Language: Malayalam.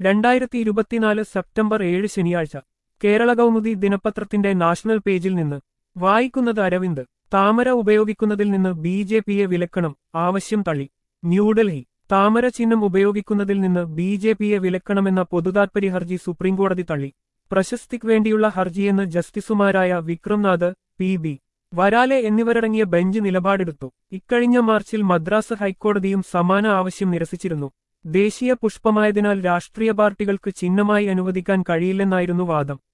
2024 സെപ്റ്റംബർ 7 ശനിയാഴ്ച കേരള കൗമുദി ദിനപത്രത്തിന്റെ നാഷണൽ പേജിൽ നിന്ന് വായിക്കുന്നത് അരവിന്ദ്. താമര ഉപയോഗിക്കുന്നതിൽ നിന്ന് ബി.ജെ.പിയെ വിലക്കണം, ആവശ്യം തള്ളി. ന്യൂഡൽഹി. താമര ചിഹ്നം ഉപയോഗിക്കുന്നതിൽ നിന്ന് ബി.ജെ.പിയെ വിലക്കണമെന്ന പൊതുതാത്പര്യ ഹർജി സുപ്രീംകോടതി തള്ളി. പ്രശസ്തിക്ക് വേണ്ടിയുള്ള ഹർജിയെന്ന് ജസ്റ്റിസുമാരായ വിക്രംനാഥ്, പി.ബി. വരാലെ എന്നിവരടങ്ങിയ ബെഞ്ച് നിലപാടെടുത്തു. ഇക്കഴിഞ്ഞ മാർച്ചിൽ മദ്രാസ് ഹൈക്കോടതിയും സമാന ആവശ്യം നിരസിച്ചിരുന്നു. ദേശീയ പുഷ്പമായതിനാൽ രാഷ്ട്രീയ പാർട്ടികൾക്ക് ചിഹ്നമായി അനുവദിക്കാൻ കഴിയില്ലെന്നായിരുന്നു വാദം.